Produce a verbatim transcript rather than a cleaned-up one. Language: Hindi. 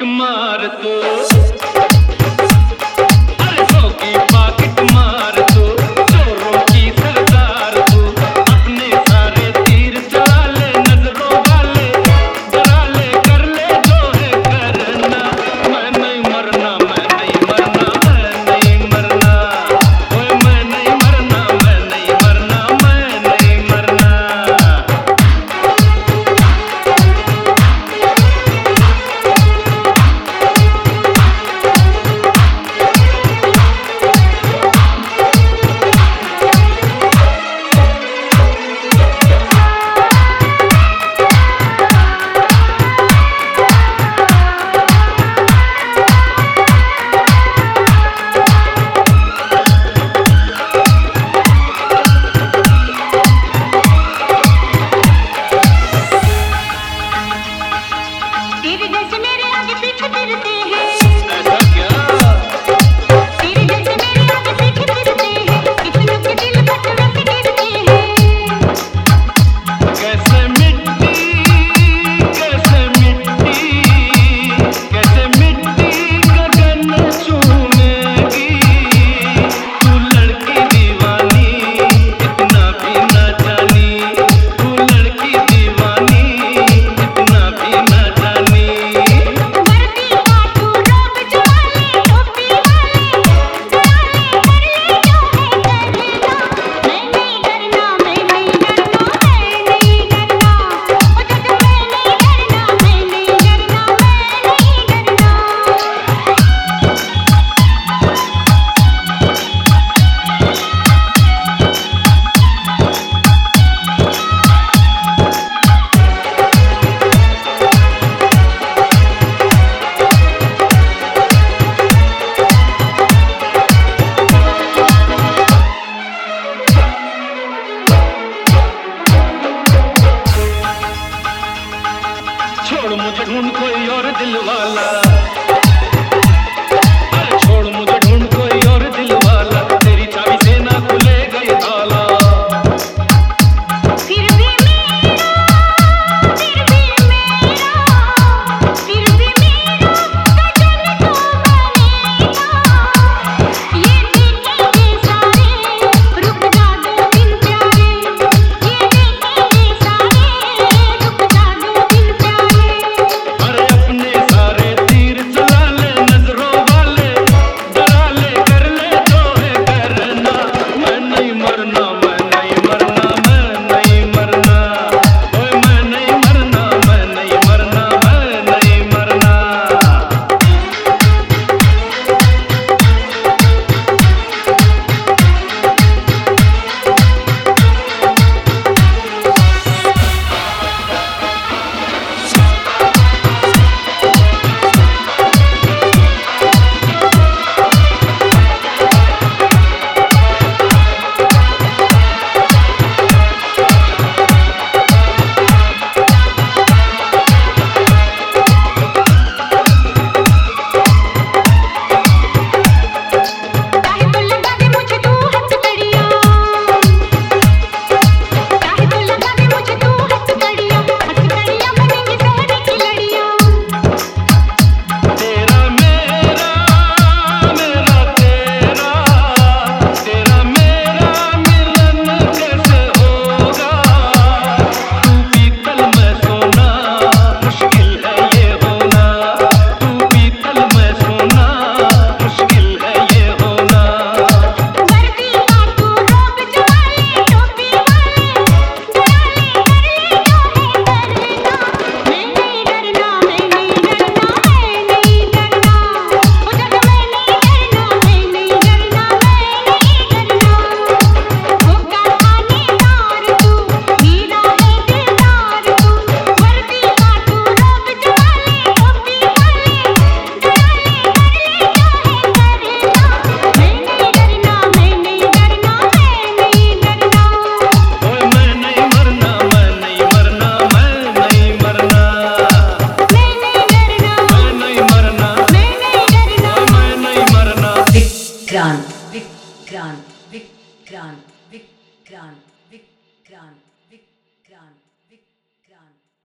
पॉकेट मार तो अरे सौ की पॉकेट मार तो चोरों की सरदार तू अपने सारे तीर चला ले नजरों वाले डरा ले कर ले जो है करना मैं नहीं मरना मैं नहीं मरना मैं नहीं मरना ओए मैं नहीं मरना मैं नहीं मरना मैं नहीं मरना छोड़ मुझे ढूंढ कोई और दिल वाला अरे छोड़ मुझे ढूंढ कोई और दिल वाला तेरी चाबी से ना खुलेगा ये ताला फिर भी मेरा फिर भी मेरा फिर भी मेरा सजन तो बनेगा ये देखेंगे सारे रुक जा दो दिन प्यारे ये देखेंगे सारे रुक जा दो दिन प्यारे अरे अपने सारे तीर चला ले नजरों वाले डरा ले कर ले जो है करना मैं नहीं मरना मैं नहीं मरना मैं नहीं मरना ओए मैं नहीं मरना मैं नहीं मरना मैं नहीं मरना चाहे तो लगा दे मुझे तू हथकड़ियां चाहे तो लगा दे मुझे तू हथकड़ियां हथकड़ियां बनेंगी शहर की लड़ियां तेरा मेरा मेरा तेरा तेरा मेरा मिलन कैसे होगा तू पीतल मैं सोना मुश्किल है ये होना तू पीतल मैं सोना मुश्किल है ये होना वर्दी का तू रोब जवाले टोपी वाले डरा ले कर ले जो है करना मैं नहीं डरना मैं नहीं डरना मैं नहीं डरना ओ जग मैं नहीं डरना मैं नहीं डरना मैं नहीं डरना होगा थानेदार तू मेरा है दिलदार तू वर्दी का तू रोब जवाले टोपी वाले डरा ले कर ले जो है करना मैं नहीं डरना मैं नहीं डरना मैं नहीं डरना ओए मैं नहीं मरना मैं नहीं मरना मैं नहीं मरना मैं नहीं डरना मैं नहीं मरना मैं नहीं डरना मैं नहीं मरना विक्रांत विक्रांत विक्रांत विक्रांत